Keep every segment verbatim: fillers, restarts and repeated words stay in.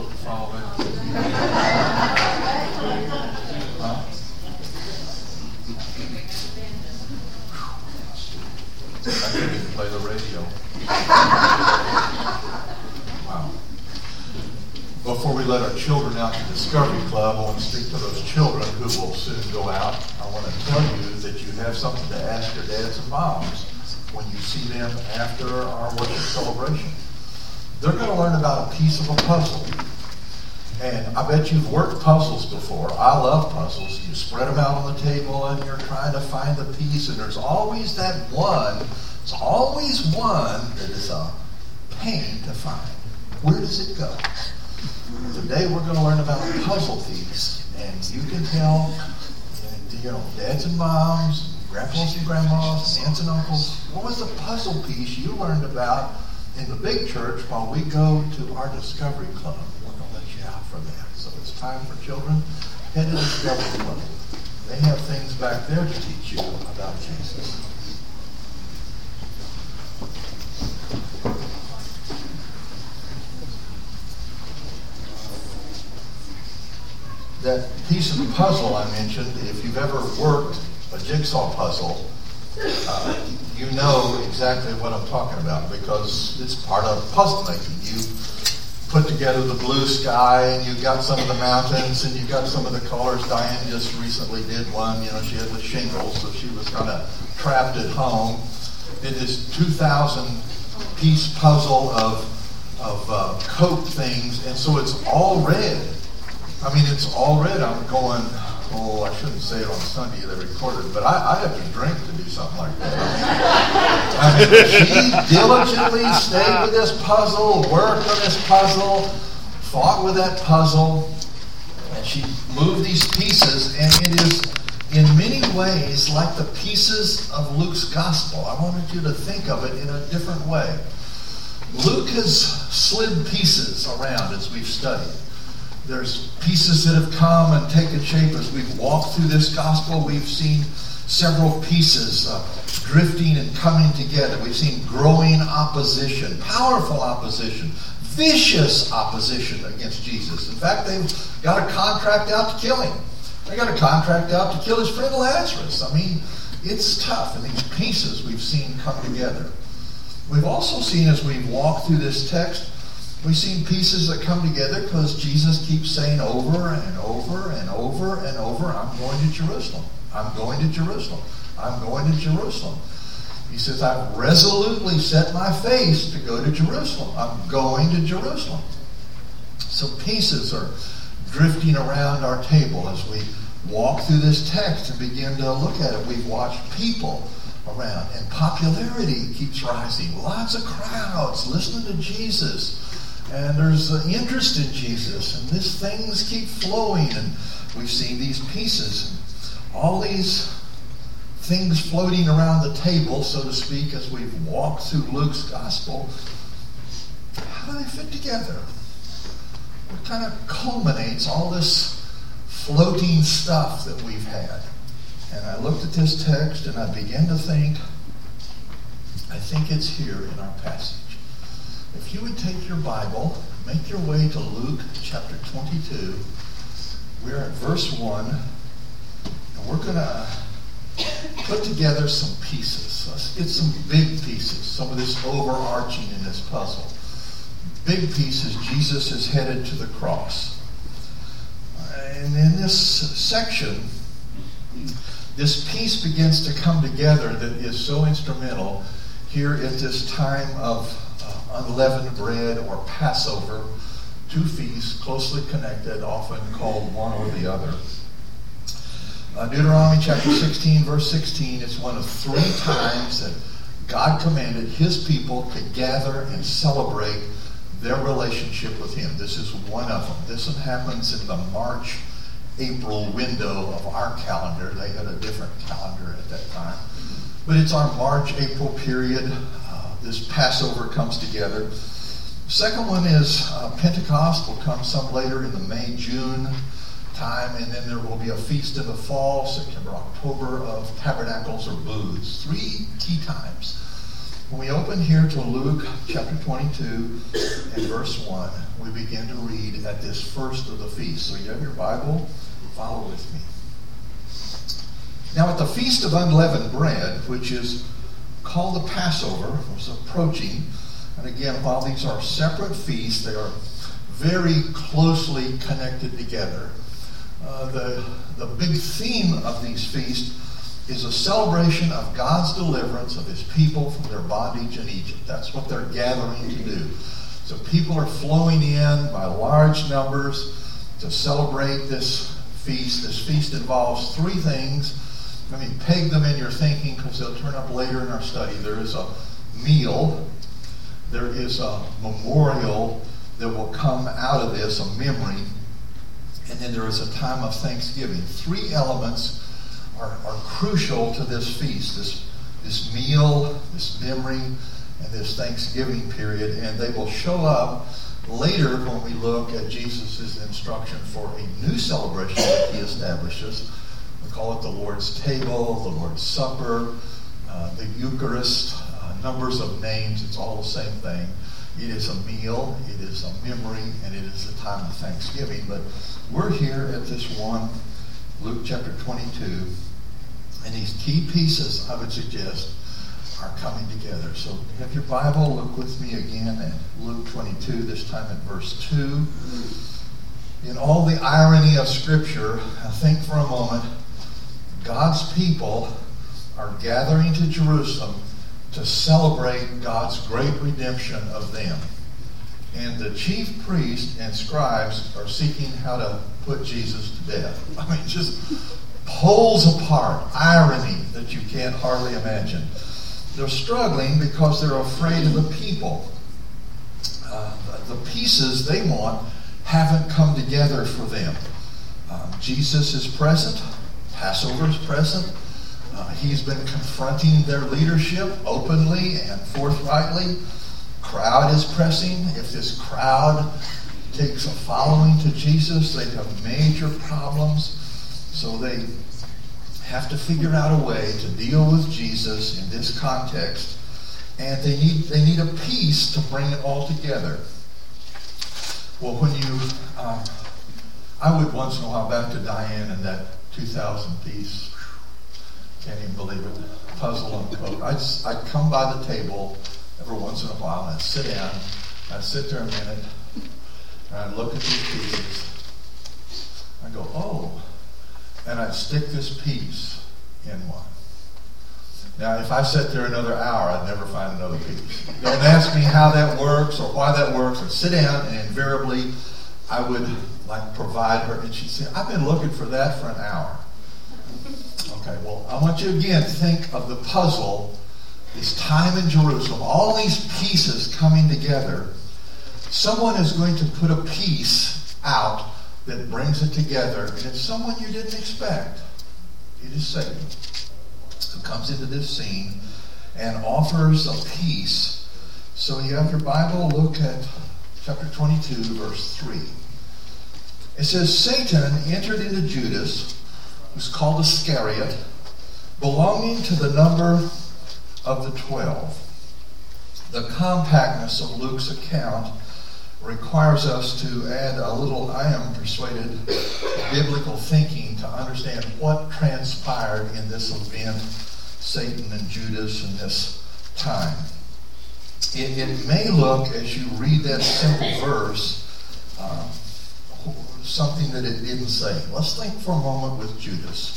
follow it? Huh? I couldn't even play the radio. Wow. Before we let our children out to Discovery Club, I want to speak to those children who will soon go out. I want to tell you that you have something to ask your dads and moms when you see them after our worship celebration. They're going to learn about a piece of a puzzle. And I bet you've worked puzzles before. I love puzzles. You spread them out on the table and you're trying to find the piece, and there's always that one, there's always one that is a pain to find. Where does it go? Today we're going to learn about a puzzle piece, and you can tell, you know, dads and moms, grandpas and grandmas, and aunts and uncles, what was the puzzle piece you learned about in the big church while we go to our Discovery Club? We're going to let you out for that. So it's time for children, head to Discovery Club. They have things back there to teach you about Jesus. That piece of the puzzle I mentioned, if you've ever worked a jigsaw puzzle, uh, you know exactly what I'm talking about, because it's part of puzzle making. You put together the blue sky, and you got some of the mountains, and you got some of the colors. Diane just recently did one. You know, she had the shingles, so she was kind of trapped at home. Did this two thousand piece puzzle of of uh, Coke things, and so it's all red. I mean, it's all red. I'm going, oh, I shouldn't say it on Sunday, they recorded, but I, I have to drink to do something like that. I mean, I mean, she diligently stayed with this puzzle, worked on this puzzle, fought with that puzzle, and she moved these pieces, and it is in many ways like the pieces of Luke's gospel. I wanted you to think of it in a different way. Luke has slid pieces around as we've studied. There's pieces that have come and taken shape as we've walked through this gospel. We've seen several pieces uh, drifting and coming together. We've seen growing opposition, powerful opposition, vicious opposition against Jesus. In fact, they've got a contract out to kill him. They got a contract out to kill his friend Lazarus. I mean, it's tough. And these pieces we've seen come together. We've also seen, as we've walked through this text, we've seen pieces that come together because Jesus keeps saying over and over and over and over, I'm going to Jerusalem. I'm going to Jerusalem. I'm going to Jerusalem. He says, I've resolutely set my face to go to Jerusalem. I'm going to Jerusalem. So pieces are drifting around our table as we walk through this text and begin to look at it. We've watched people around, and popularity keeps rising. Lots of crowds listening to Jesus. And there's uh, interest in Jesus, and these things keep flowing, and we've seen these pieces. All these things floating around the table, so to speak, as we've walked through Luke's gospel. How do they fit together? What kind of culminates all this floating stuff that we've had? And I looked at this text, and I began to think, I think it's here in our passage. If you would take your Bible, make your way to Luke chapter twenty-two. We're at verse one, and we're going to put together some pieces. Let's get some big pieces, some of this overarching in this puzzle. Big pieces, Jesus is headed to the cross. And in this section, this piece begins to come together that is so instrumental here at this time of unleavened bread or Passover, two feasts closely connected, often called one or the other. Uh, Deuteronomy chapter sixteen, verse sixteen is one of three times that God commanded his people to gather and celebrate their relationship with him. This is one of them. This one happens in the March, April window of our calendar. They had a different calendar at that time. But it's our March, April period. This Passover comes together. Second one is uh, Pentecost will come some later in the May, June time, and then there will be a feast in the fall, September, October, of tabernacles or booths. Three key times. When we open here to Luke chapter twenty-two and verse one, we begin to read at this first of the feast. So you have your Bible, follow with me. Now at the Feast of Unleavened Bread, which is called the Passover, was approaching. And again, while these are separate feasts, they are very closely connected together. Uh, the, the big theme of these feasts is a celebration of God's deliverance of his people from their bondage in Egypt. That's what they're gathering to do. So people are flowing in by large numbers to celebrate this feast. This feast involves three things. Let me peg them in your thinking because they'll turn up later in our study. There is a meal. There is a memorial that will come out of this, a memory. And then there is a time of thanksgiving. Three elements are, are crucial to this feast. This, this meal, this memory, and this Thanksgiving period. And they will show up later when we look at Jesus' instruction for a new celebration that he establishes. We call it the Lord's table, the Lord's supper, uh, the Eucharist, uh, numbers of names. It's all the same thing. It is a meal, it is a memory, and it is a time of thanksgiving. But we're here at this one, Luke chapter twenty-two, and these key pieces, I would suggest, are coming together. So have your Bible, look with me again at Luke twenty-two, this time at verse two. In all the irony of Scripture, I think for a moment, God's people are gathering to Jerusalem to celebrate God's great redemption of them. And the chief priests and scribes are seeking how to put Jesus to death. I mean, just poles apart, irony that you can't hardly imagine. They're struggling because they're afraid of the people. Uh, the pieces they want haven't come together for them. Um, Jesus is present. Passover is present. Uh, he's been confronting their leadership openly and forthrightly. Crowd is pressing. If this crowd takes a following to Jesus, they have major problems. So they have to figure out a way to deal with Jesus in this context. And they need they need a piece to bring it all together. Well, when you, um, I would once in a while back to Diane and that two thousand piece, can't even believe it, puzzle and coat. I'd, I'd come by the table every once in a while and I'd sit down, I'd sit there a minute, and I'd look at these pieces. I'd go, oh, and I'd stick this piece in one. Now, if I sat there another hour, I'd never find another piece. Don't ask me how that works or why that works. I'd sit down and invariably I would like provide her, and she'd say, I've been looking for that for an hour. Okay, well, I want you again to think of the puzzle, this time in Jerusalem, all these pieces coming together. Someone is going to put a piece out that brings it together, and it's someone you didn't expect. It is Satan who comes into this scene and offers a piece. So you have your Bible, look at chapter twenty-two, verse three. It says, Satan entered into Judas, who's called Iscariot, belonging to the number of the twelve. The compactness of Luke's account requires us to add a little, I am persuaded, biblical thinking to understand what transpired in this event, Satan and Judas in this time. It, it may look, as you read that simple verse, uh, something that it didn't say. Let's think for a moment with Judas.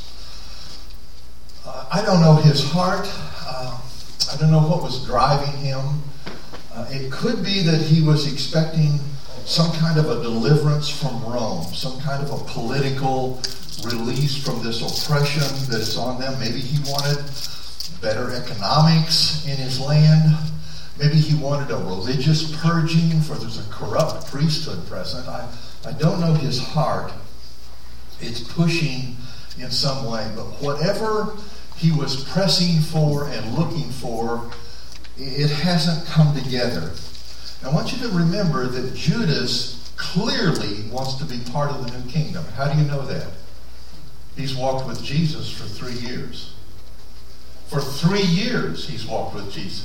Uh, I don't know his heart. Uh, I don't know what was driving him. Uh, it could be that he was expecting some kind of a deliverance from Rome, some kind of a political release from this oppression that is on them. Maybe he wanted better economics in his land. Maybe he wanted a religious purging, for there's a corrupt priesthood present. I, I don't know his heart. It's pushing in some way. But whatever he was pressing for and looking for, it hasn't come together. I want you to remember that Judas clearly wants to be part of the new kingdom. How do you know that? He's walked with Jesus for three years. For three years he's walked with Jesus.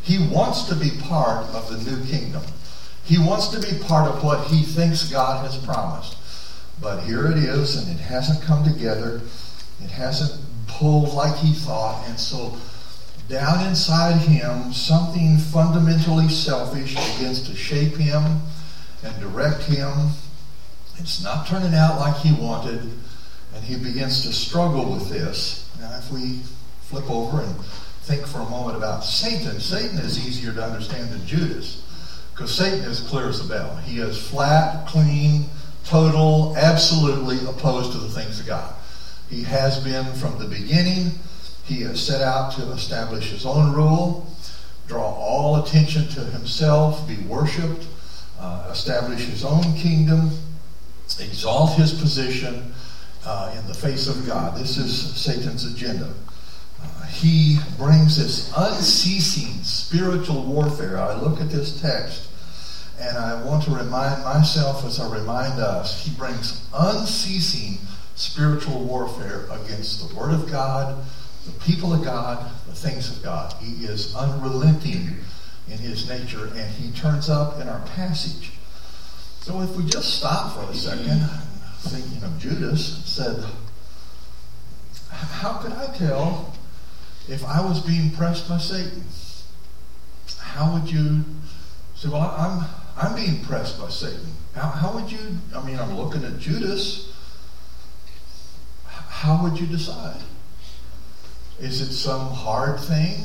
He wants to be part of the new kingdom. He wants to be part of what he thinks God has promised. But here it is, and it hasn't come together. It hasn't pulled like he thought. And so down inside him, something fundamentally selfish begins to shape him and direct him. It's not turning out like he wanted, and he begins to struggle with this. Now, if we flip over and think for a moment about Satan, Satan is easier to understand than Judas, because Satan is clear as a bell. He is flat, clean, total, absolutely opposed to the things of God. He has been from the beginning. He has set out to establish his own rule, draw all attention to himself, be worshipped, uh, establish his own kingdom, exalt his position uh, in the face of God. This is Satan's agenda. Uh, he brings this unceasing spiritual warfare. I look at this text, and I want to remind myself as I remind us, he brings unceasing spiritual warfare against the Word of God, the people of God, the things of God. He is unrelenting in his nature, and he turns up in our passage. So if we just stop for a second, thinking of Judas, and said, how could I tell if I was being pressed by Satan? How would you say, well, I'm I'm being pressed by Satan. How, how would you, I mean, I'm looking at Judas. How would you decide? Is it some hard thing?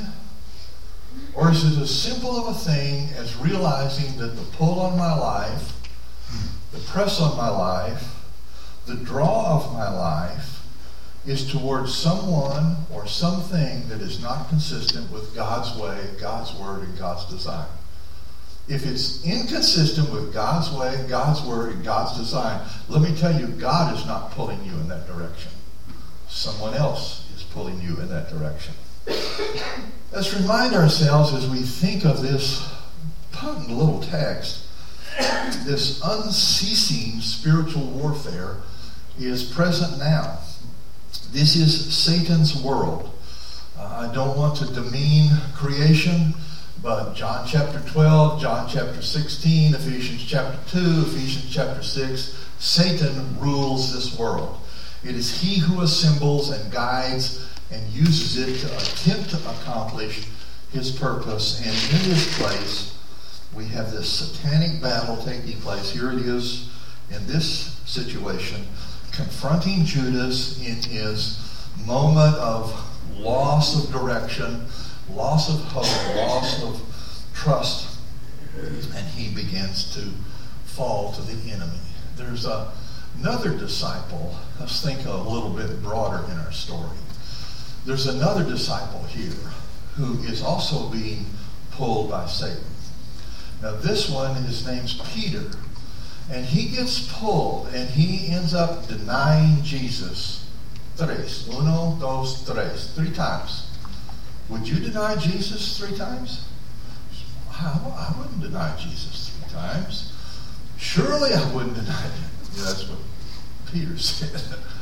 Or is it as simple of a thing as realizing that the pull on my life, the press on my life, the draw of my life is towards someone or something that is not consistent with God's way, God's word, and God's design? If it's inconsistent with God's way, God's word, and God's design, let me tell you, God is not pulling you in that direction. Someone else is pulling you in that direction. Let's remind ourselves as we think of this potent little text, this unceasing spiritual warfare is present now. This is Satan's world. Uh, I don't want to demean creation, but John chapter twelve, John chapter sixteen, Ephesians chapter two, Ephesians chapter six, Satan rules this world. It is he who assembles and guides and uses it to attempt to accomplish his purpose. And in this place, we have this satanic battle taking place. Here it is in this situation, confronting Judas in his moment of loss of direction, loss of hope, loss of trust, and he begins to fall to the enemy. There's a, another disciple. Let's think a little bit broader in our story. There's another disciple here who is also being pulled by Satan. Now this one, his name's Peter, and he gets pulled and he ends up denying Jesus. Tres. Uno, dos, tres. Three times. Would you deny Jesus three times? I, I wouldn't deny Jesus three times. Surely I wouldn't deny him. Yeah, that's what Peter said.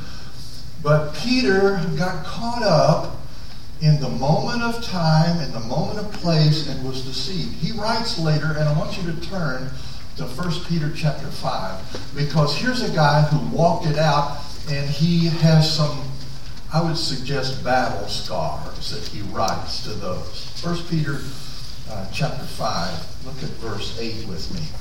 But Peter got caught up in the moment of time, in the moment of place, and was deceived. He writes later, and I want you to turn to First Peter chapter five, because here's a guy who walked it out, and he has some, I would suggest, battle scars that he writes to those. First Peter uh, chapter five, look at verse eight with me.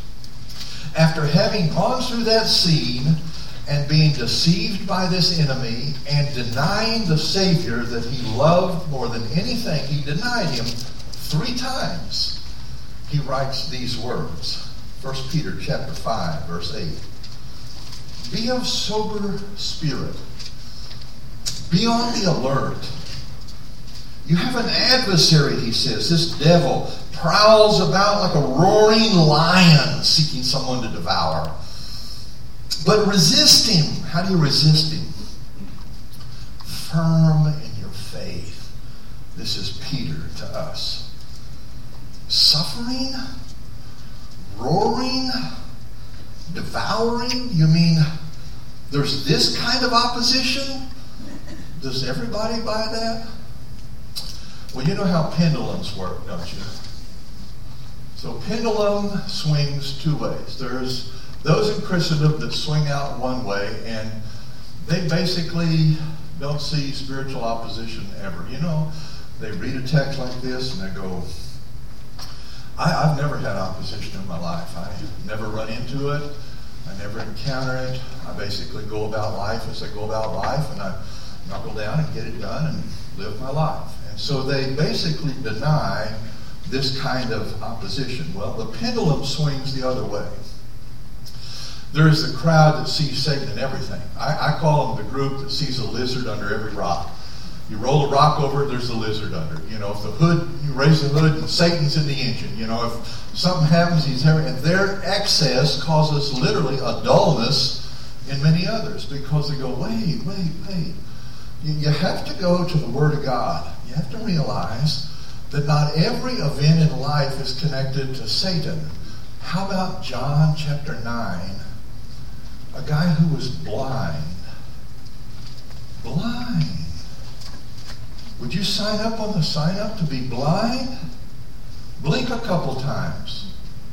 After having gone through that scene and being deceived by this enemy and denying the Savior that he loved more than anything, he denied him three times. He writes these words. First Peter chapter five, verse eight. Be of sober spirit. Be on the alert. You have an adversary, he says. This devil prowls about like a roaring lion seeking someone to devour. But resist him. How do you resist him? Firm in your faith. This is Peter to us. Suffering? Roaring? Devouring? You mean there's this kind of opposition? Does everybody buy that? Well, you know how pendulums work, don't you? So pendulum swings two ways. There's those in Christendom that swing out one way, and they basically don't see spiritual opposition ever. You know, they read a text like this and they go, I, I've never had opposition in my life. I never run into it. I never encounter it. I basically go about life as I go about life, and I knuckle down and get it done and live my life. And so they basically deny this kind of opposition. Well, the pendulum swings the other way. There is the crowd that sees Satan in everything. I, I call them the group that sees a lizard under every rock. You roll a rock over it, there's a lizard under it. You know, if the hood, you raise the hood, and Satan's in the engine. You know, if something happens, he's there. And their excess causes literally a dullness in many others, because they go, wait, wait, wait. You, you have to go to the Word of God. You have to realize that not every event in life is connected to Satan. How about John chapter nine? A guy who was blind. Blind. Would you sign up on the sign up to be blind? Blink a couple times.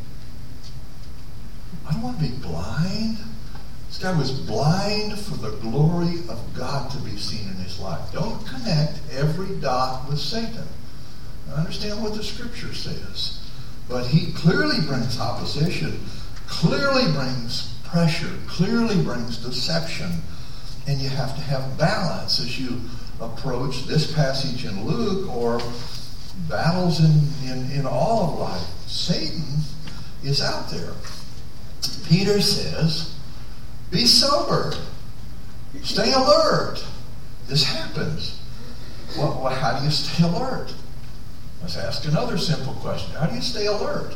I don't want to be blind. This guy was blind for the glory of God to be seen in his life. Don't connect every dot with Satan. I understand what the Scripture says. But he clearly brings opposition, clearly brings pressure, clearly brings deception. And you have to have balance as you approach this passage in Luke or battles in, in, in all of life. Satan is out there. Peter says, be sober. Stay alert. This happens. Well, well, how do you stay alert? Let's ask another simple question. How do you stay alert?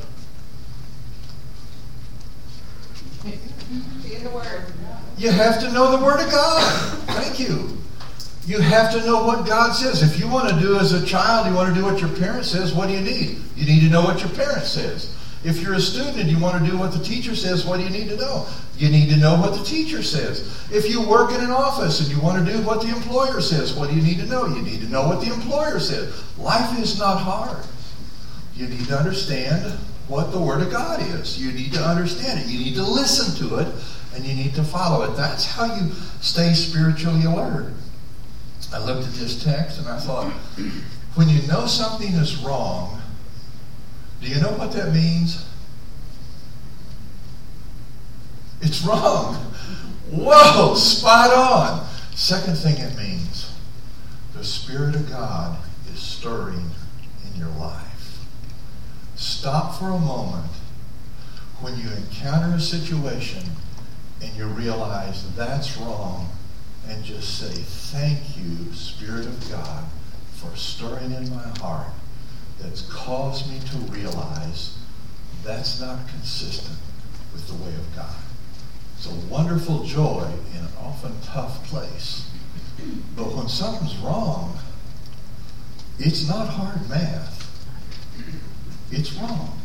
Be in the Word. You have to know the Word of God. Thank you. You have to know what God says. If you want to do as a child, you want to do what your parent says, what do you need? You need to know what your parent says. If you're a student and you want to do what the teacher says, what do you need to know? You need to know what the teacher says. If you work in an office and you want to do what the employer says, what do you need to know? You need to know what the employer says. Life is not hard. You need to understand what the Word of God is. You need to understand it. You need to listen to it, and you need to follow it. That's how you stay spiritually alert. I looked at this text and I thought, when you know something is wrong, do you know what that means? It's wrong. Whoa, spot on. Second thing it means, the Spirit of God is stirring in your life. Stop for a moment when you encounter a situation and you realize that's wrong, and just say, thank you, Spirit of God, for stirring in my heart that's caused me to realize that's not consistent with the way of God. It's a wonderful joy in an often tough place. But when something's wrong, it's not hard math. It's wrong.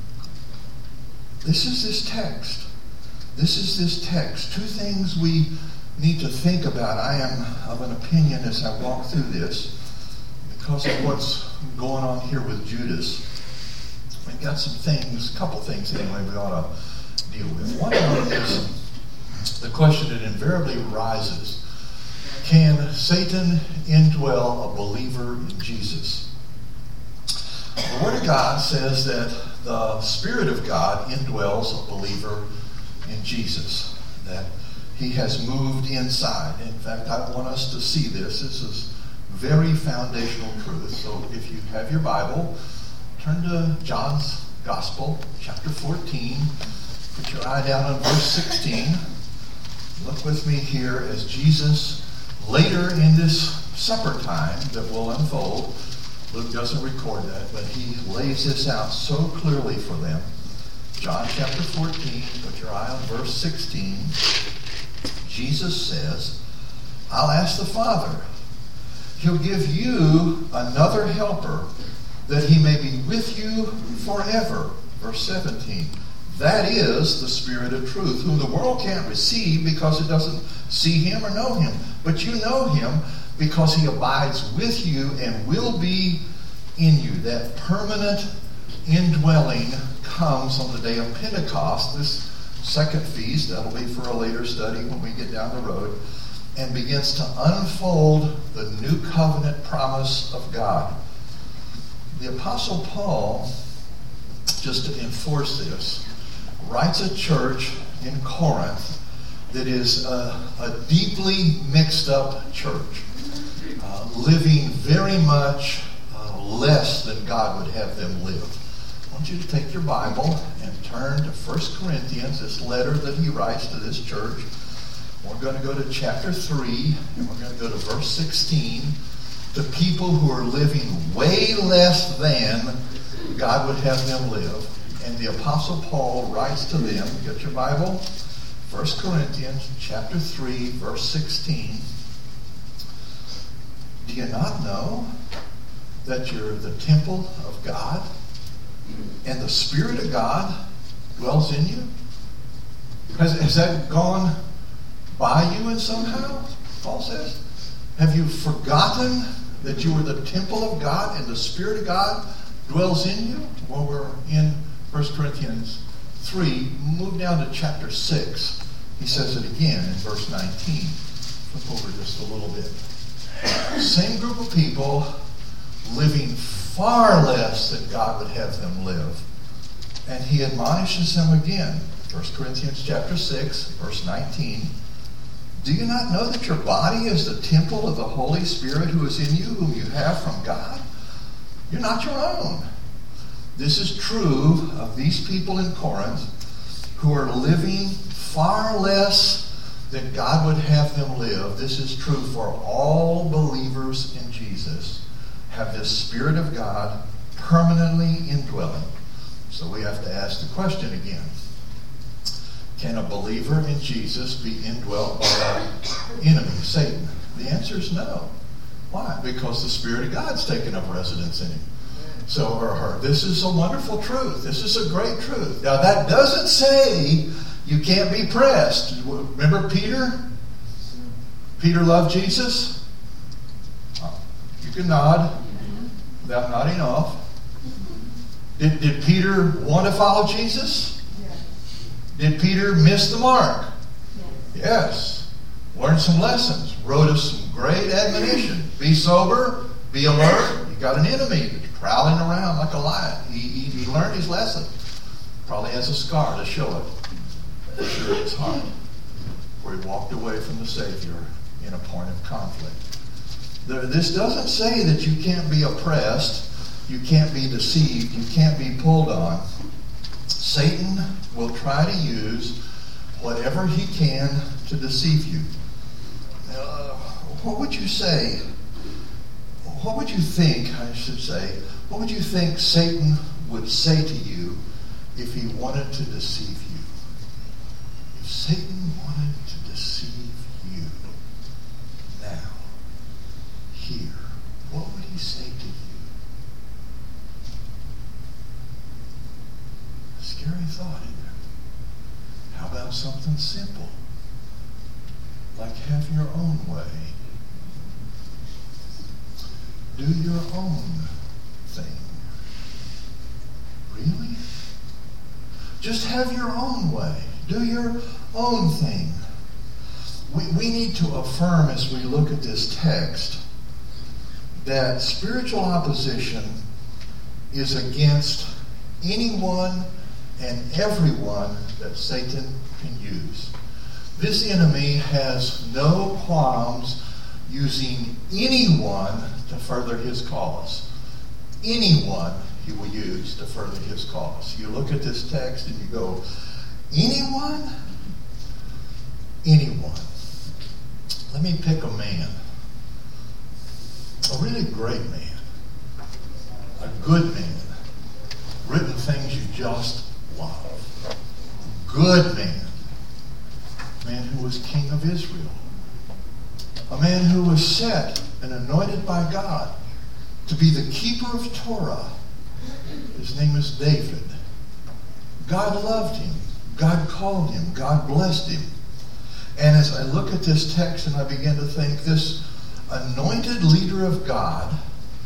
This is this text. This is this text. Two things we need to think about. I am of an opinion as I walk through this, because of what's going on here with Judas. We've got some things, a couple things anyway, we ought to deal with. One of them is the question that invariably arises: can Satan indwell a believer in Jesus? The Word of God says that the Spirit of God indwells a believer in Jesus, that He has moved inside. In fact, I want us to see this. This is very foundational truth. So if you have your Bible, turn to John's Gospel, chapter fourteen. Put your eye down on verse sixteen. Look with me here as Jesus, later in this supper time that will unfold, Luke doesn't record that, but he lays this out so clearly for them. John chapter fourteen, put your eye on verse sixteen. Jesus says, I'll ask the Father. He'll give you another helper, that he may be with you forever. Verse seventeen. That is the Spirit of truth, whom the world can't receive because it doesn't see him or know him. But you know him because he abides with you and will be in you. That permanent indwelling comes on the day of Pentecost, this second feast. That'll be for a later study when we get down the road, and begins to unfold the new covenant promise of God. The Apostle Paul, just to enforce this, writes a church in Corinth that is a, a deeply mixed up church, uh, living very much uh, less than God would have them live. I want you to take your Bible and turn to First Corinthians, this letter that he writes to this church. We're going to go to chapter three, and we're going to go to verse sixteen, to people who are living way less than God would have them live. And the Apostle Paul writes to them, get your Bible, First Corinthians chapter three, verse sixteen. Do you not know that you're the temple of God, and the Spirit of God dwells in you? Has, has that gone by you in somehow, Paul says? Have you forgotten that you are the temple of God and the Spirit of God dwells in you? Well, we're in First Corinthians three. Move down to chapter six. He says it again in verse nineteen. Flip over just a little bit. Same group of people living far less than God would have them live. And he admonishes them again. First Corinthians chapter six, verse nineteen. Do you not know that your body is the temple of the Holy Spirit who is in you, whom you have from God? You're not your own. This is true of these people in Corinth who are living far less than God would have them live. This is true for all believers in Jesus. Have this Spirit of God permanently indwelling. So we have to ask the question again. Can a believer in Jesus be indwelt by our enemy, Satan? The answer is no. Why? Because the Spirit of God's taken up residence in him. So, or her. This is a wonderful truth. This is a great truth. Now, that doesn't say you can't be pressed. Remember Peter? Peter loved Jesus? You can nod without nodding off. Did, did Peter want to follow Jesus? Did Peter miss the mark? Yes. Learned some lessons. Wrote us some great admonition. Be sober. Be alert. You got an enemy that's prowling around like a lion. He, he, he learned his lesson. Probably has a scar to show it. For sure in his heart. Where he walked away from the Savior in a point of conflict. There, this doesn't say that you can't be oppressed. You can't be deceived. You can't be pulled on. Satan will try to use whatever he can to deceive you. Uh, what would you say? What would you think, I should say, what would you think Satan would say to you if he wanted to deceive you? If Satan wanted to deceive you now, here, what would he say to you? Scary thought, isn't it? How about something simple? Like have your own way. Do your own thing. Really? Just have your own way. Do your own thing. We, we need to affirm as we look at this text that spiritual opposition is against anyone and everyone that Satan can use. This enemy has no qualms using anyone to further his cause. Anyone he will use to further his cause. You look at this text and you go, anyone? Anyone. Let me pick a man. A really great man. A good man. Written things you just love. Good man. A man who was king of Israel. A man who was set and anointed by God to be the keeper of Torah. His name is David. God loved him. God called him. God blessed him. And as I look at this text and I begin to think, this anointed leader of God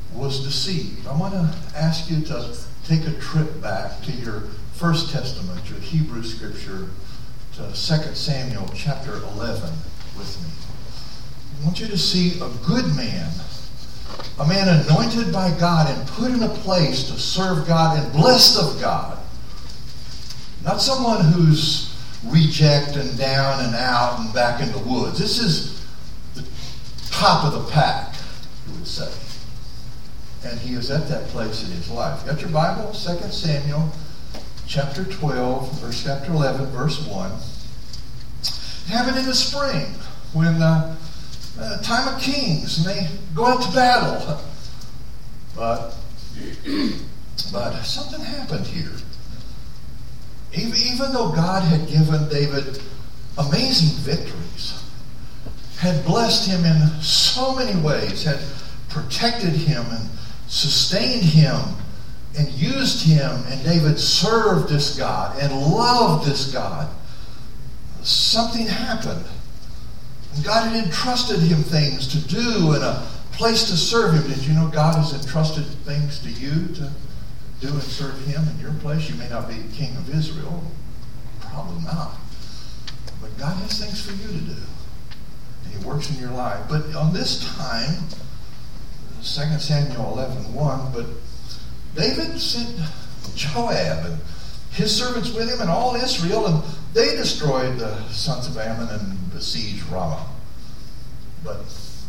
was deceived. I want to ask you to take a trip back to your First Testament, your Hebrew scripture, to Second Samuel chapter eleven with me. I want you to see a good man, a man anointed by God and put in a place to serve God and blessed of God. Not someone who's reject and down and out and back in the woods. This is the top of the pack, you would say. And he is at that place in his life. Got your Bible? Second Samuel chapter twelve, verse chapter eleven, verse one. Happened in the spring when uh, uh, time of kings and they go out to battle. But, but something happened here. Even, even though God had given David amazing victories, had blessed him in so many ways, had protected him and sustained him and used him, and David served this God and loved this God, something happened. And God had entrusted him things to do and a place to serve him. Did you know God has entrusted things to you to do and serve him in your place? You may not be king of Israel. Probably not. But God has things for you to do. And he works in your life. But on this time, Second Samuel eleven one, but David sent Joab and his servants with him and all Israel, and they destroyed the sons of Ammon and besieged Ramah. But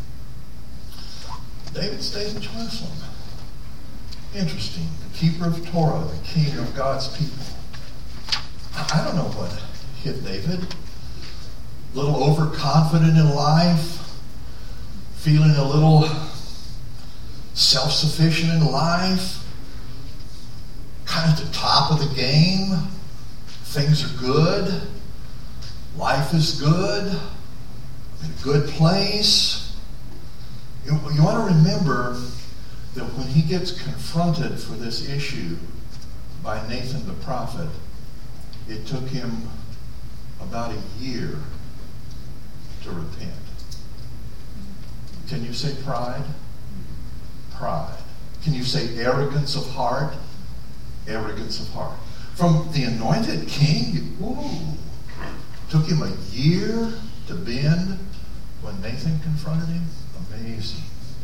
David stayed in Jerusalem. Interesting. The keeper of Torah, the king of God's people. I don't know what hit David. A little overconfident in life, feeling a little self-sufficient in life, kind of at the top of the game. Things are good. Life is good. In a good place. You, you want to remember that when he gets confronted for this issue by Nathan the prophet, it took him about a year to repent. Can you say pride? Pride. Can you say arrogance of heart? Arrogance of heart. From the anointed king, ooh, took him a year to bend when Nathan confronted him. Amazing.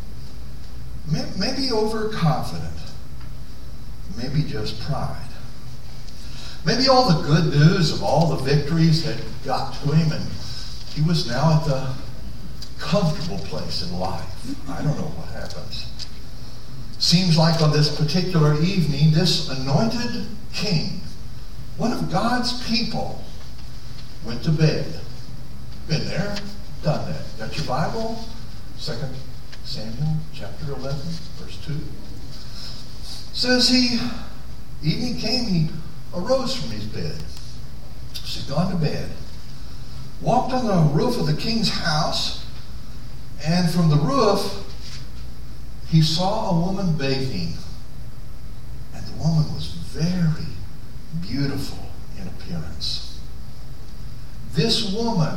Maybe overconfident. Maybe just pride. Maybe all the good news of all the victories had got to him and he was now at the comfortable place in life. I don't know what happens. Seems like on this particular evening, this anointed king, one of God's people, went to bed. Been there, done that. Got your Bible? Second Samuel chapter eleven, verse two. Says he, evening came, he arose from his bed. He'd gone to bed. Walked on the roof of the king's house, and from the roof he saw a woman bathing. And the woman was very beautiful in appearance. This woman,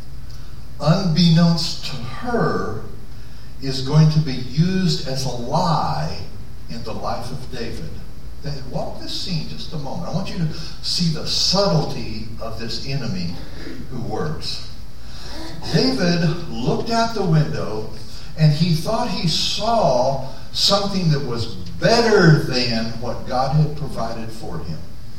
unbeknownst to her, is going to be used as a lie in the life of David. Walk this scene just a moment. I want you to see the subtlety of this enemy who works. David looked out the window and he thought he saw something that was better than what God had provided for him.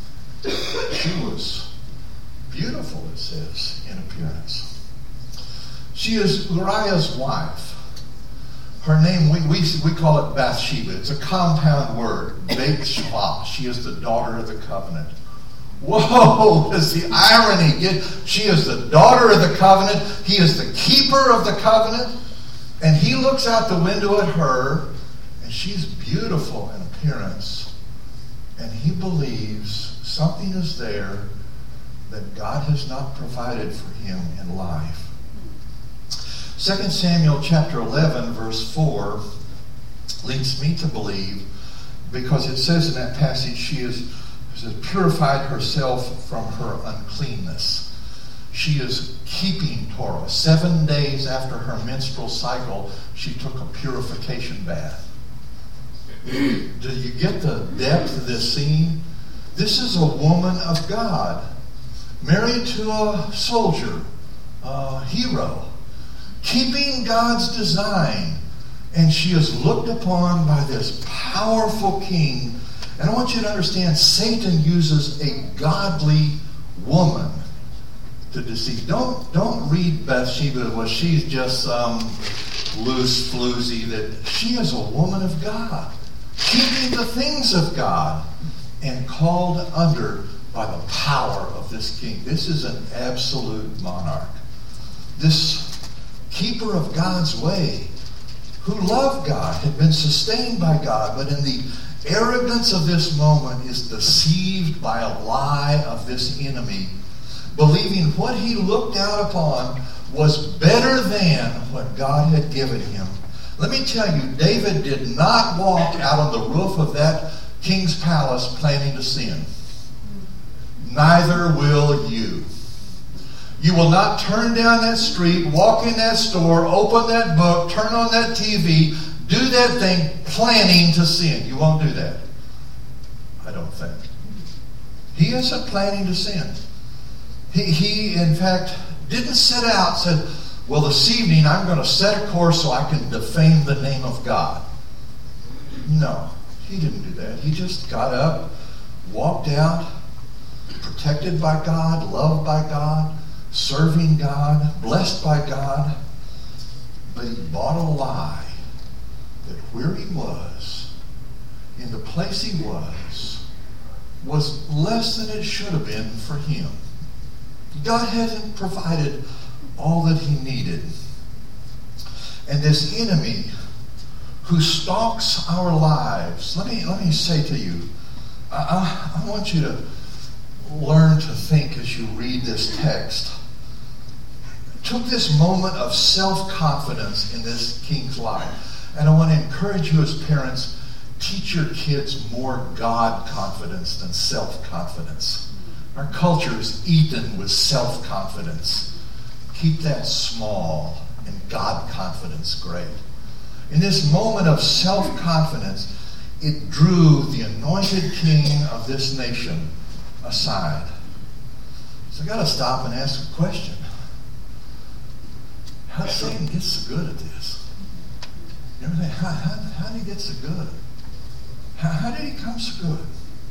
She was beautiful, it says, in appearance. She is Uriah's wife. Her name, we, we, we call it Bathsheba. It's a compound word, Beit Sheva. She is the daughter of the covenant. Whoa, is the irony. She is the daughter of the covenant. He is the keeper of the covenant. And he looks out the window at her, and she's beautiful in appearance. And he believes something is there that God has not provided for him in life. Second Samuel chapter eleven, verse four, leads me to believe, because it says in that passage, she is has purified herself from her uncleanness. She is keeping Torah. Seven days after her menstrual cycle, she took a purification bath. Do you get the depth of this scene? This is a woman of God, married to a soldier, a hero, keeping God's design. And she is looked upon by this powerful king. And I want you to understand, Satan uses a godly woman to deceive. Don't, don't read Bathsheba, well, she's just some loose floozy. That she is a woman of God, keeping the things of God, and called under by the power of this king. This is an absolute monarch. This keeper of God's way, who loved God, had been sustained by God, but in the arrogance of this moment is deceived by a lie of this enemy, believing what he looked out upon was better than what God had given him. Let me tell you, David did not walk out on the roof of that king's palace planning to sin. Neither will you. You will not turn down that street, walk in that store, open that book, turn on that T V, do that thing planning to sin. You won't do that. I don't think. He isn't planning to sin. He, he in fact, didn't set out, said, well, this evening I'm going to set a course so I can defame the name of God. No, he didn't do that. He just got up, walked out, protected by God, loved by God, serving God, blessed by God. But he bought a lie that where he was, in the place he was, was less than it should have been for him. God hadn't provided all that he needed. And this enemy who stalks our lives, let me, let me say to you, I, I, I want you to learn to think as you read this text. Took this moment of self-confidence in this king's life. And I want to encourage you as parents, teach your kids more God confidence than self-confidence. Our culture is eaten with self-confidence. Keep that small and God confidence great. In this moment of self-confidence, it drew the anointed king of this nation aside. So I've got to stop and ask a question. How did Satan get so good at this? You ever think, how, how, how did he get so good? How, how did he come so good?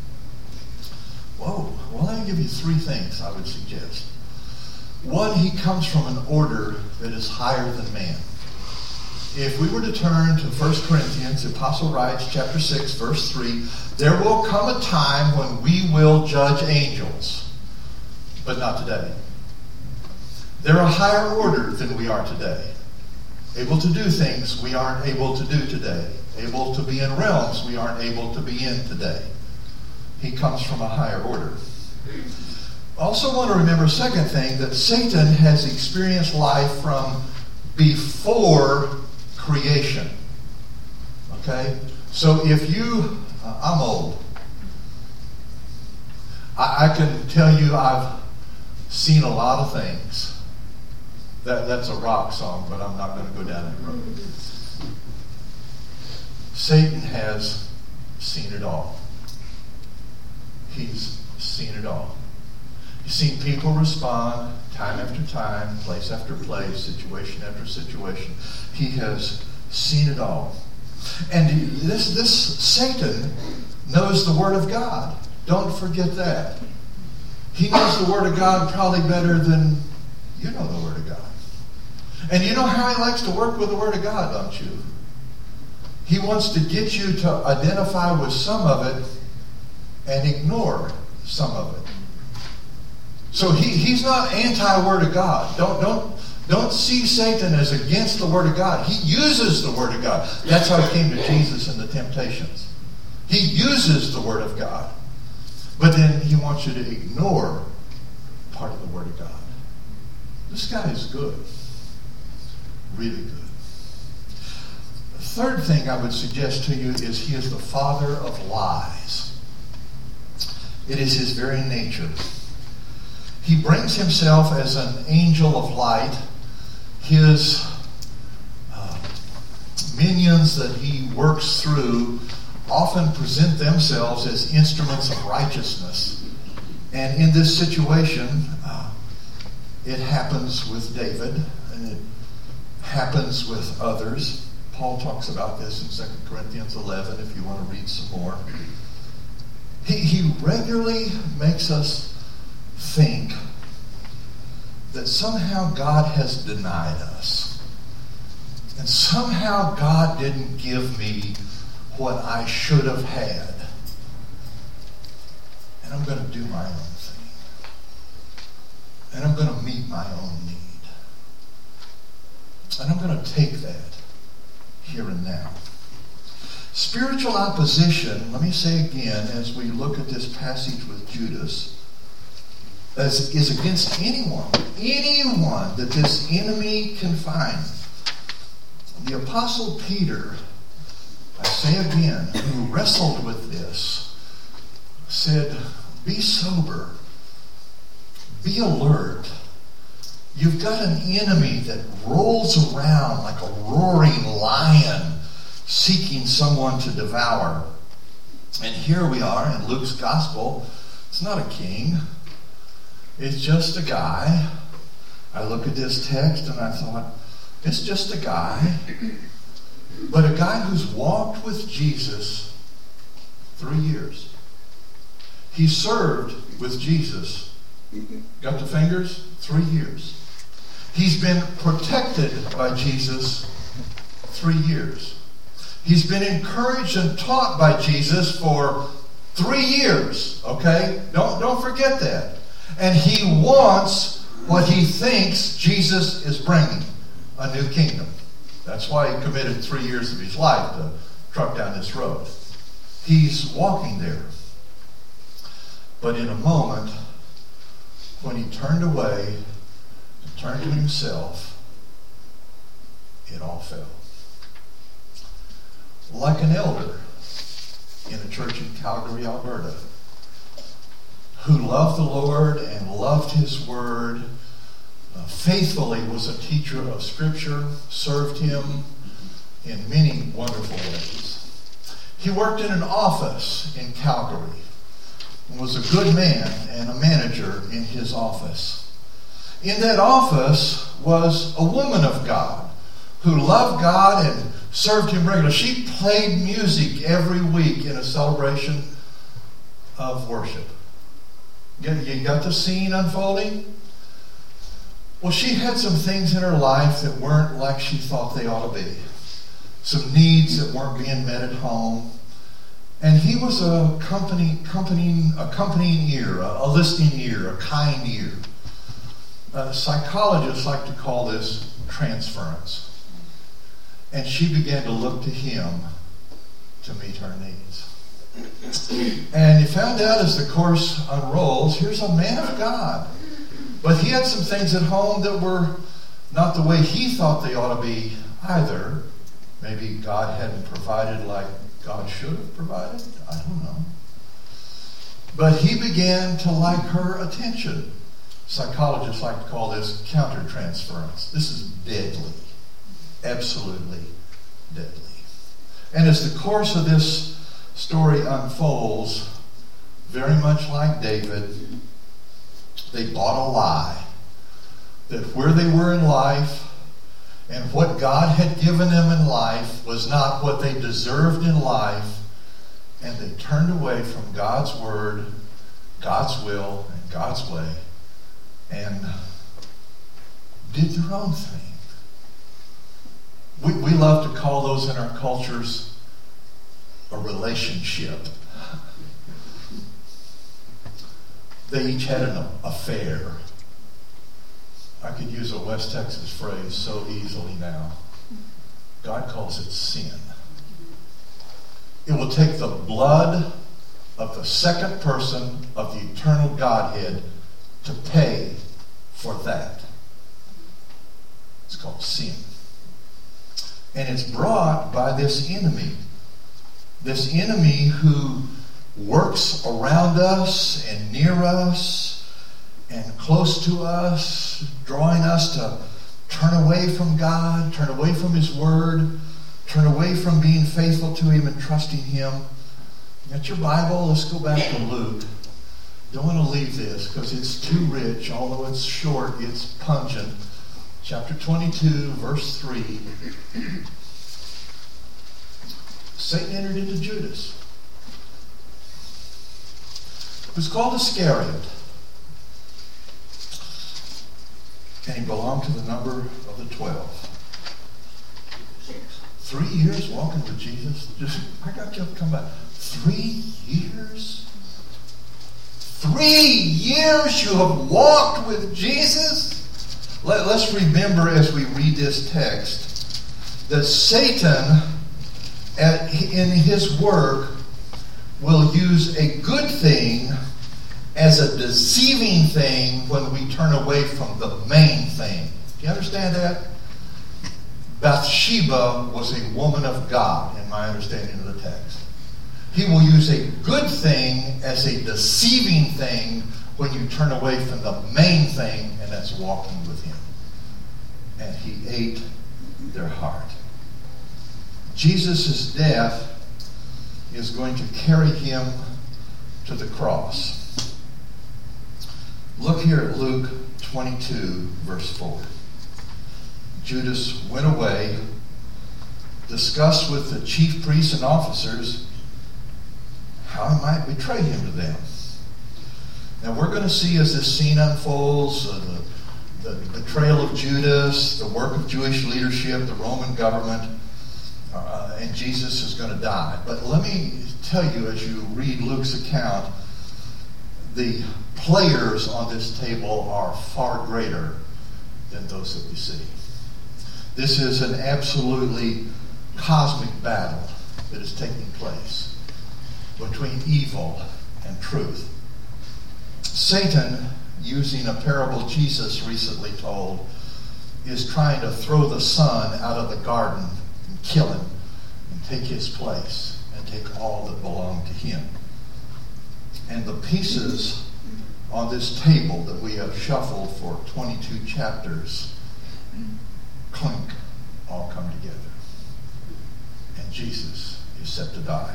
Whoa. Well, let me give you three things I would suggest. One, he comes from an order that is higher than man. If we were to turn to First Corinthians, the apostle writes, chapter six, verse three, there will come a time when we will judge angels, but not today. They're a higher order than we are today. Able to do things we aren't able to do today. Able to be in realms we aren't able to be in today. He comes from a higher order. Also want to remember a second thing, that Satan has experienced life from before creation. Okay? So if you, uh, I'm old. I, I can tell you I've seen a lot of things. That, that's a rock song, but I'm not going to go down that road. Satan has seen it all. He's seen it all. He's seen people respond time after time, place after place, situation after situation. He has seen it all. And this, this Satan knows the Word of God. Don't forget that. He knows the Word of God probably better than you know the Word of God. And you know how he likes to work with the Word of God, don't you? He wants to get you to identify with some of it and ignore some of it. So he, he's not anti-Word of God. Don't, don't, don't see Satan as against the Word of God. He uses the Word of God. That's how he came to Jesus in the temptations. He uses the Word of God. But then he wants you to ignore part of the Word of God. This guy is good. Really good. The third thing I would suggest to you is he is the father of lies. It is his very nature. He brings himself as an angel of light. His uh, minions that he works through often present themselves as instruments of righteousness. And in this situation, uh, it happens with David, and it happens with others. Paul talks about this in Second Corinthians eleven, if you want to read some more. He, he regularly makes us think that somehow God has denied us. And somehow God didn't give me what I should have had. And I'm going to do my own thing. And I'm going to meet my own need. And I'm going to take that here and now. Spiritual opposition, let me say again, as we look at this passage with Judas, as, is against anyone, anyone that this enemy can find. The Apostle Peter, I say again, who wrestled with this, said, be sober, be alert. You've got an enemy that rolls around like a roaring lion seeking someone to devour. And here we are in Luke's gospel. It's not a king. It's just a guy. I look at this text and I thought, it's just a guy. But a guy who's walked with Jesus three years. He served with Jesus. Got the fingers? Three years. He's been protected by Jesus three years. He's been encouraged and taught by Jesus for three years. Okay? Don't, don't forget that. And he wants what he thinks Jesus is bringing, a new kingdom. That's why he committed three years of his life to truck down this road. He's walking there. But in a moment, when he turned away, turned to himself, it all fell. Like an elder in a church in Calgary, Alberta, who loved the Lord and loved his word, uh, faithfully was a teacher of Scripture, served him in many wonderful ways. He worked in an office in Calgary and was a good man and a manager in his office. In that office was a woman of God who loved God and served him regularly. She played music every week in a celebration of worship. You got the scene unfolding? Well, she had some things in her life that weren't like she thought they ought to be. Some needs that weren't being met at home. And he was a company, accompanying, accompanying ear, a, a listening ear, a kind ear. Uh, psychologists like to call this transference. And she began to look to him to meet her needs. And he found out as the course unrolls, here's a man of God. But he had some things at home that were not the way he thought they ought to be either. Maybe God hadn't provided like God should have provided. I don't know. But he began to like her attention. Psychologists like to call this countertransference. This is deadly. Absolutely deadly. And as the course of this story unfolds, very much like David, they bought a lie that where they were in life and what God had given them in life was not what they deserved in life, and they turned away from God's word, God's will, and God's way, and did their own thing. We, we love to call those in our cultures a relationship. They each had an affair. I could use a West Texas phrase so easily now. God calls it sin. It will take the blood of the second person of the eternal Godhead to pay for that. It's called sin. And it's brought by this enemy. This enemy who works around us and near us and close to us, drawing us to turn away from God, turn away from his word, turn away from being faithful to him and trusting him. Got your Bible? Let's go back to Luke. Don't want to leave this because it's too rich. Although it's short, it's pungent. Chapter twenty-two, verse three. Satan entered into Judas, who's called Iscariot. And he belonged to the number of the twelve. Three years walking with Jesus. Just, I got you to come back. Three years? Three years you have walked with Jesus? Let, let's remember as we read this text that Satan, at, in his work, will use a good thing as a deceiving thing when we turn away from the main thing. Do you understand that? Bathsheba was a woman of God, in my understanding of the text. He will use a good thing as a deceiving thing when you turn away from the main thing, and that's walking with him. And he ate their heart. Jesus' death is going to carry him to the cross. Look here at Luke twenty-two, verse four. Judas went away, discussed with the chief priests and officers how he might betray him to them. Now we're going to see as this scene unfolds, uh, the, the betrayal of Judas, the work of Jewish leadership, the Roman government, uh, and Jesus is going to die. But let me tell you, as you read Luke's account, the players on this table are far greater than those that we see. This is an absolutely cosmic battle that is taking place between evil and truth. Satan, using a parable Jesus recently told, is trying to throw the son out of the garden and kill him and take his place and take all that belonged to him. And the pieces on this table that we have shuffled for twenty-two chapters clink, all come together. And Jesus is set to die.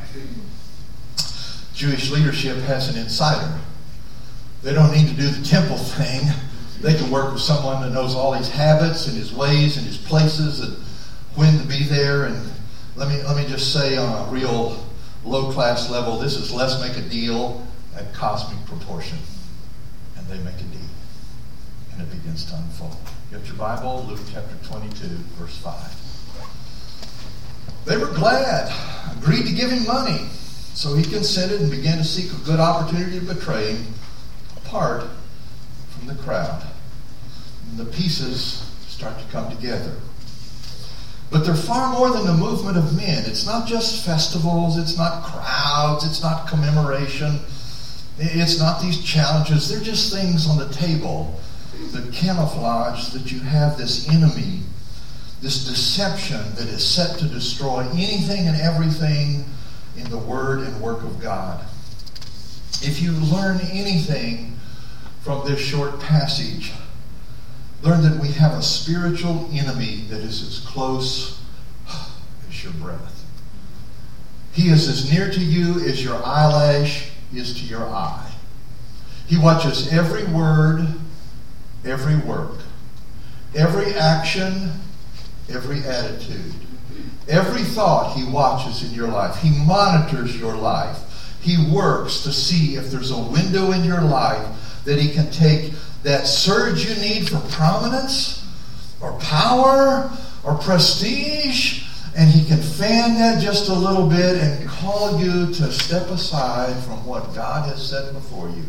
Jewish leadership has an insider. They don't need to do the temple thing. They can work with someone that knows all his habits and his ways and his places and when to be there. And let me let me just say on a real low-class level, this is let's make a deal at cosmic proportion. And they make a deal. And it begins to unfold. You got your Bible? Luke chapter twenty-two, verse five. They were glad, agreed to give him money. So he consented and began to seek a good opportunity to betray him apart from the crowd. And the pieces start to come together. But they're far more than the movement of men. It's not just festivals. It's not crowds. It's not commemoration. It's not these challenges. They're just things on the table that camouflage that you have this enemy, this deception that is set to destroy anything and everything in the Word and work of God. If you learn anything from this short passage, learn that we have a spiritual enemy that is as close as your breath. He is as near to you as your eyelash is to your eye. He watches every word, every work, every action, every attitude. Every thought he watches in your life. He monitors your life. He works to see if there's a window in your life that he can take that surge you need for prominence or power or prestige, and he can fan that just a little bit and call you to step aside from what God has set before you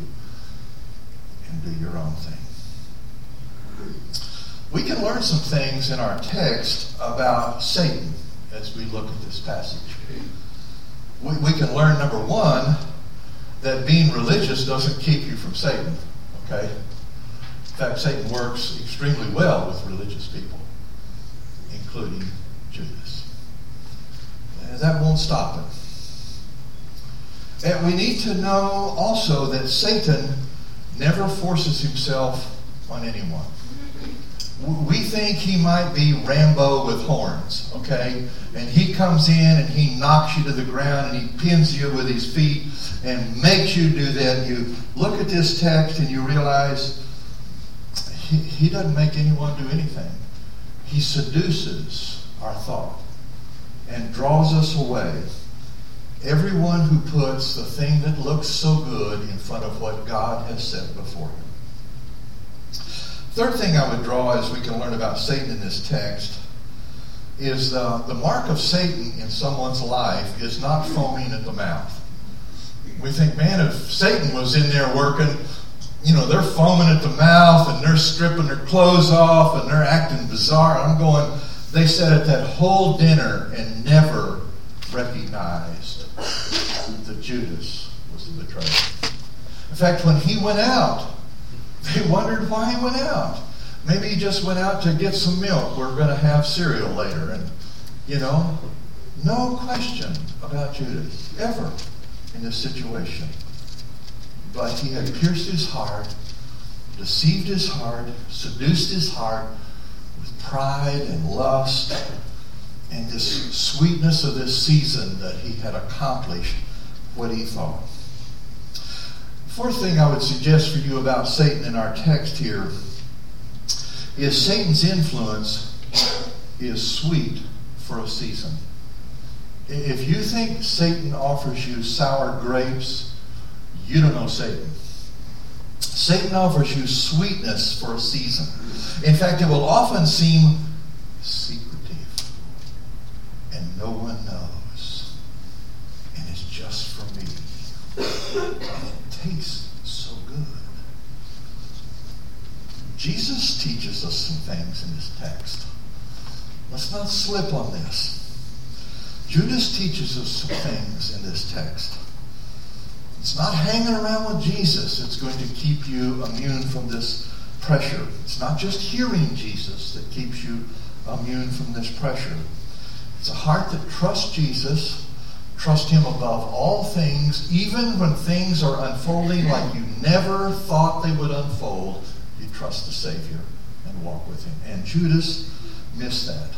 and do your own thing. We can learn some things in our text about Satan as we look at this passage. We, we can learn, number one, that being religious doesn't keep you from Satan. Okay? In fact, Satan works extremely well with religious people, including Judas. And that won't stop him. And we need to know also that Satan never forces himself on anyone. We think he might be Rambo with horns, okay? And he comes in and he knocks you to the ground and he pins you with his feet and makes you do that. You look at this text and you realize he, he doesn't make anyone do anything. He seduces our thought and draws us away. Everyone who puts the thing that looks so good in front of what God has set before him. Third thing I would draw as we can learn about Satan in this text is the, the mark of Satan in someone's life is not foaming at the mouth. We think, man, if Satan was in there working, you know, they're foaming at the mouth and they're stripping their clothes off and they're acting bizarre. I'm going, they sat at that whole dinner and never recognized that Judas was the betrayer. In fact, when he went out, they wondered why he went out. Maybe he just went out to get some milk. We're going to have cereal later. And, you know, no question about Judas ever in this situation. But he had pierced his heart, deceived his heart, seduced his heart with pride and lust and this sweetness of this season that he had accomplished what he thought. Fourth thing I would suggest for you about Satan in our text here is Satan's influence is sweet for a season. If you think Satan offers you sour grapes, you don't know Satan. Satan offers you sweetness for a season. In fact, it will often seem secretive, and no one knows, and it's just for me. And it tastes so good. Jesus teaches us some things in this text. Let's not slip on this. Judas teaches us some things in this text. It's not hanging around with Jesus that's going to keep you immune from this pressure. It's not just hearing Jesus that keeps you immune from this pressure. It's a heart that trusts Jesus, trust him above all things, even when things are unfolding like you never thought they would unfold. You trust the Savior and walk with him. And Judas missed that.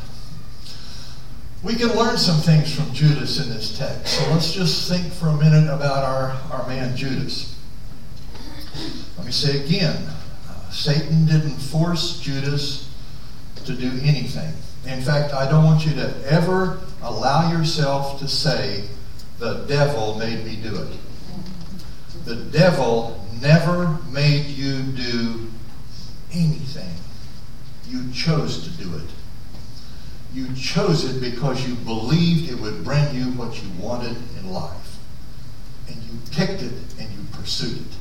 We can learn some things from Judas in this text. So let's just think for a minute about our, our man Judas. Let me say again, uh, Satan didn't force Judas to do anything. In fact, I don't want you to ever allow yourself to say, the devil made me do it. The devil never made you do anything. You chose to do it. You chose it because you believed it would bring you what you wanted in life. And you picked it and you pursued it.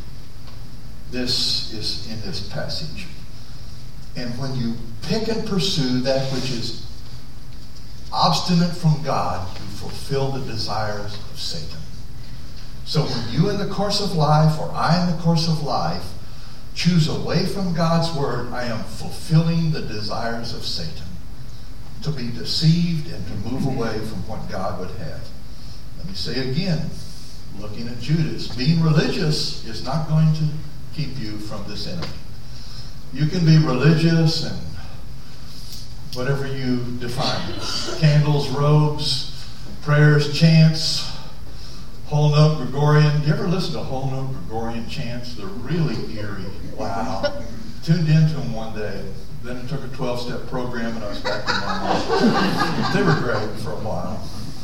This is in this passage. And when you pick and pursue that which is obstinate from God, you fulfill the desires of Satan. So when you in the course of life, or I in the course of life, choose away from God's word, I am fulfilling the desires of Satan. To be deceived and to move away from what God would have. Let me say again, looking at Judas, being religious is not going to keep you from this enemy. You can be religious and whatever you define. Candles, robes, prayers, chants, whole note Gregorian. Do you ever listen to whole note Gregorian chants? They're really eerie. Wow. Tuned into them one day. Then I took a twelve-step program and I was back in my life. They were great for a while.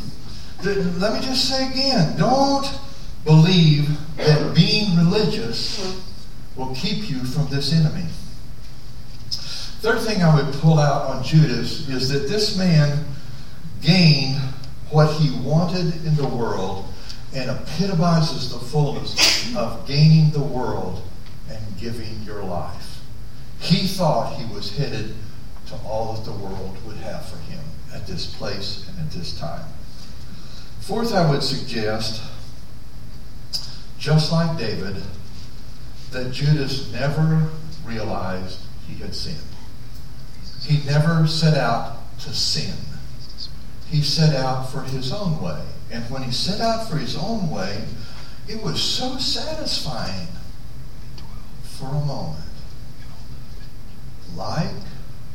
Let me just say again, don't believe that being religious will keep you from this enemy. Third thing I would pull out on Judas is that this man gained what he wanted in the world and epitomizes the fullness of gaining the world and giving your life. He thought he was headed to all that the world would have for him at this place and at this time. Fourth, I would suggest, just like David, that Judas never realized he had sinned. He never set out to sin. He set out for his own way. And when he set out for his own way, it was so satisfying for a moment. Like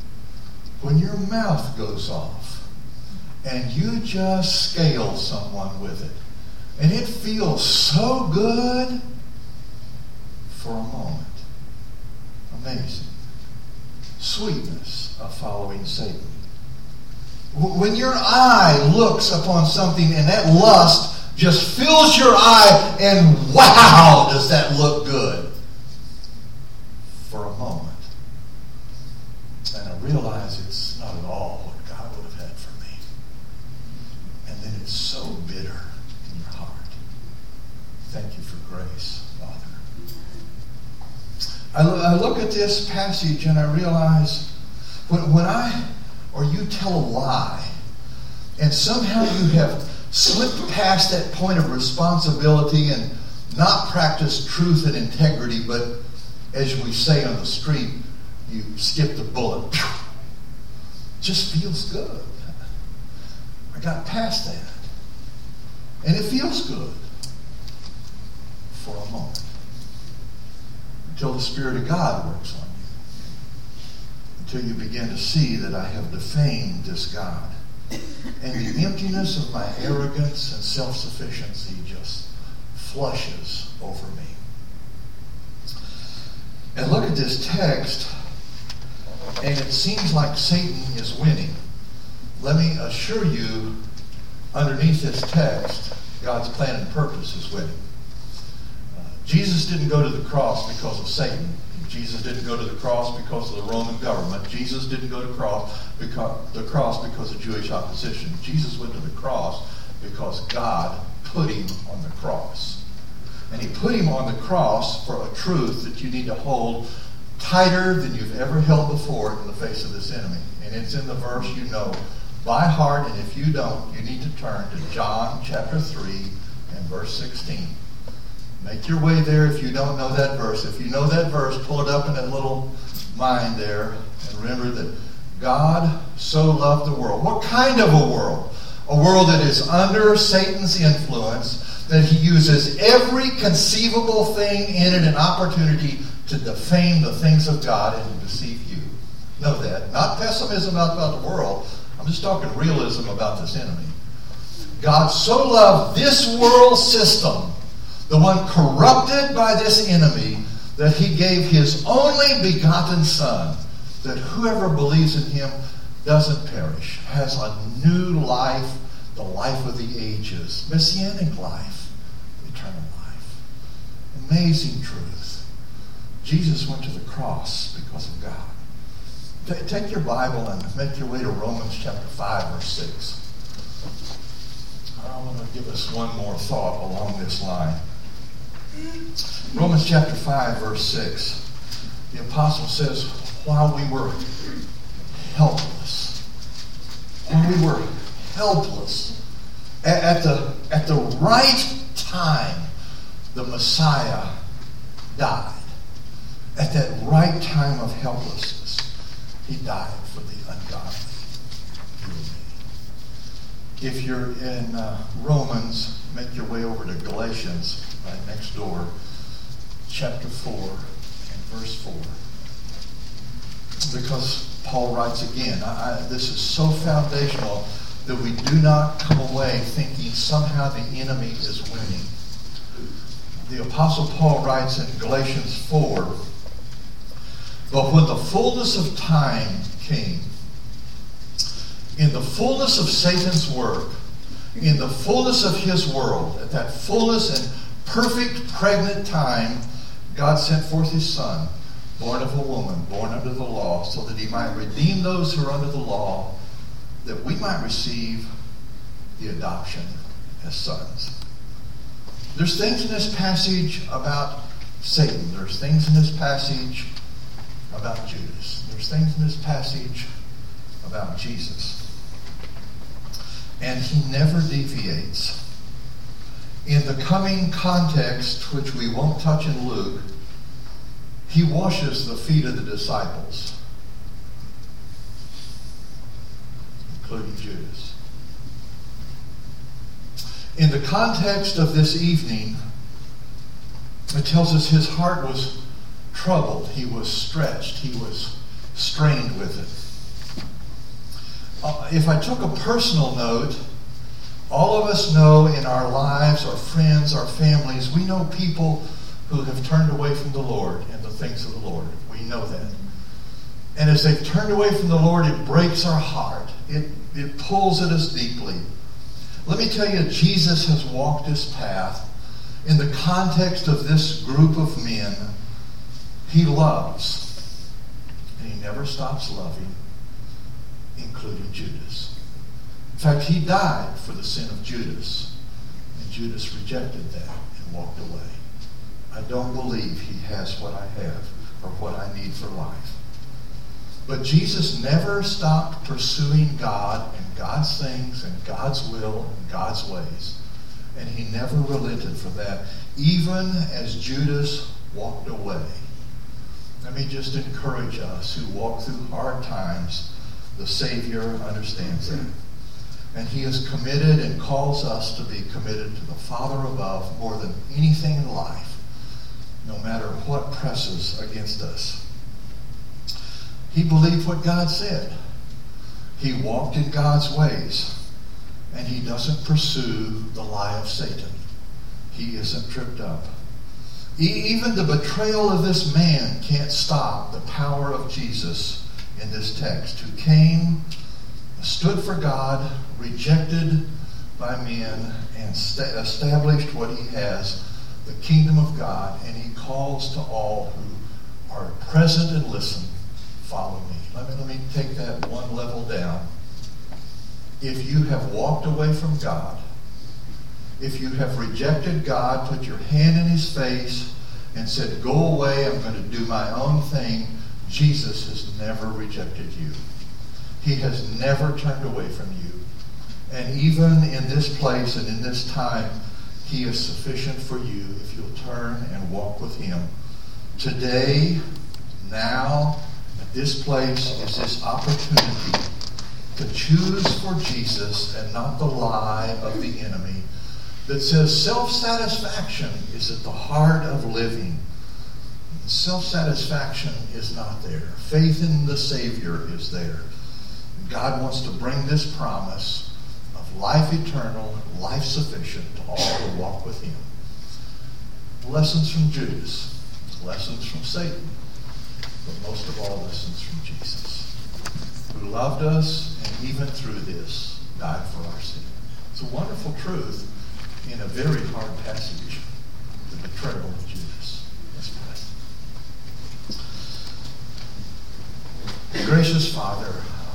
when your mouth goes off and you just scale someone with it, and it feels so good for a moment. Amazing. Sweetness of following Satan. When your eye looks upon something and that lust just fills your eye, and wow, does that look good for a moment. And I realize it's not at all what God would have had for me. And then it's so bitter in your heart. Thank you for grace, Father. I, I look at this passage and I realize when, when I or you tell a lie and somehow you have slipped past that point of responsibility and not practiced truth and integrity, but as we say on the street, you skip the bullet. Just feels good. I got past that. And it feels good for a moment. Until the Spirit of God works on you. Until you begin to see that I have defamed this God. And the emptiness of my arrogance and self-sufficiency just flushes over me. And look at this text, and it seems like Satan is winning. Let me assure you, underneath this text, God's plan and purpose is winning. Uh, Jesus didn't go to the cross because of Satan. Jesus didn't go to the cross because of the Roman government. Jesus didn't go to cross because, the cross because of Jewish opposition. Jesus went to the cross because God put him on the cross. And he put him on the cross for a truth that you need to hold tighter than you've ever held before in the face of this enemy. And it's in the verse you know by heart, and if you don't, you need to turn to John chapter three and verse sixteen. Make your way there if you don't know that verse. If you know that verse, pull it up in that little mind there, and remember that God so loved the world. What kind of a world? A world that is under Satan's influence, that he uses every conceivable thing in it an opportunity to defame the things of God and to deceive you. Know that. Not pessimism about the world. I'm just talking realism about this enemy. God so loved this world system, the one corrupted by this enemy, that he gave his only begotten Son, that whoever believes in him doesn't perish, has a new life, the life of the ages, messianic life, eternal life. Amazing truth. Jesus went to the cross because of God. T- take your Bible and make your way to Romans chapter five, verse six. I want to give us one more thought along this line. Romans chapter five, verse six. The apostle says, while we were helpless, while we were helpless, at, at the at the right time, the Messiah died. At that right time of helplessness, he died for the ungodly, you and me. If you're in uh, Romans, make your way over to Galatians, right next door, chapter four and verse four. Because Paul writes again, I, I, this is so foundational that we do not come away thinking somehow the enemy is winning. The Apostle Paul writes in Galatians four, but when the fullness of time came, in the fullness of Satan's work, in the fullness of his world, at that fullness and perfect pregnant time, God sent forth his Son, born of a woman, born under the law, so that he might redeem those who are under the law, that we might receive the adoption as sons. There's things in this passage about Satan. There's things in this passage about Judas. There's things in this passage about Jesus. And he never deviates. In the coming context, which we won't touch in Luke, he washes the feet of the disciples, including Judas. In the context of this evening, it tells us his heart was troubled. He was stretched. He was strained with it. Uh, if I took a personal note, all of us know in our lives, our friends, our families, we know people who have turned away from the Lord and the things of the Lord. We know that. And as they've turned away from the Lord, it breaks our heart. It, it pulls at us deeply. Let me tell you, Jesus has walked this path in the context of this group of men. He loves, and he never stops loving, including Judas. In fact, he died for the sin of Judas, and Judas rejected that and walked away. I don't believe he has what I have or what I need for life. But Jesus never stopped pursuing God and God's things and God's will and God's ways. And he never relented from that, even as Judas walked away. Let me just encourage us who walk through hard times. The Savior understands that. And he is committed and calls us to be committed to the Father above more than anything in life, no matter what presses against us. He believed what God said. He walked in God's ways. And he doesn't pursue the lie of Satan. He isn't tripped up. Even the betrayal of this man can't stop the power of Jesus in this text, who came, stood for God, rejected by men, and st- established what he has, the kingdom of God, and he calls to all who are present and listen, follow me. Let me, let me take that one level down. If you have walked away from God, if you have rejected God, put your hand in his face, and said, go away, I'm going to do my own thing, Jesus has never rejected you. He has never turned away from you. And even in this place and in this time, he is sufficient for you if you'll turn and walk with him. Today, now, at this place, is this opportunity to choose for Jesus and not the lie of the enemy that says self-satisfaction is at the heart of living. Self-satisfaction is not there. Faith in the Savior is there. God wants to bring this promise of life eternal, life sufficient to all who walk with him. Lessons from Judas, lessons from Satan, but most of all lessons from Jesus, who loved us and even through this died for our sin. It's a wonderful truth in a very hard passage, the betrayal of Judas. Let's pray. Gracious Father,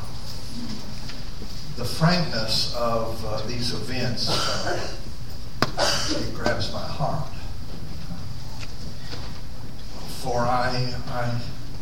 the frankness of uh, these events, uh, it grabs my heart. For I, I,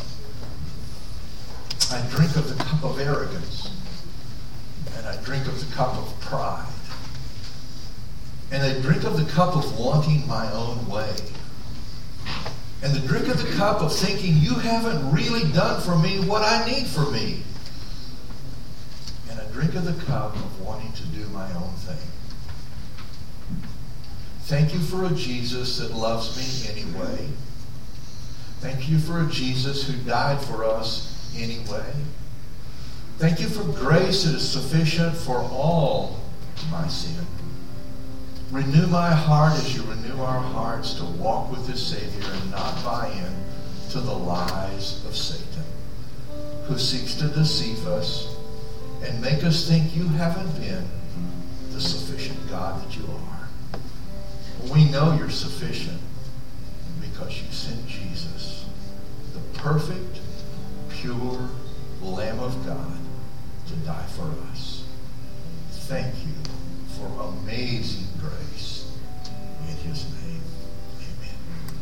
I drink of the cup of arrogance, and I drink of the cup of pride, and I drink of the cup of wanting my own way, and the drink of the cup of thinking you haven't really done for me what I need for me, and I drink of the cup of wanting to do my own thing. Thank you for a Jesus that loves me anyway. Thank you for a Jesus who died for us anyway. Thank you for grace that is sufficient for all my sin. Renew my heart as you renew our hearts to walk with the Savior and not buy in to the lies of Satan, who seeks to deceive us and make us think you haven't been the sufficient God that you are. We know you're sufficient because you sent Jesus, the perfect, pure Lamb of God, to die for us. Thank you for amazing grace in his name.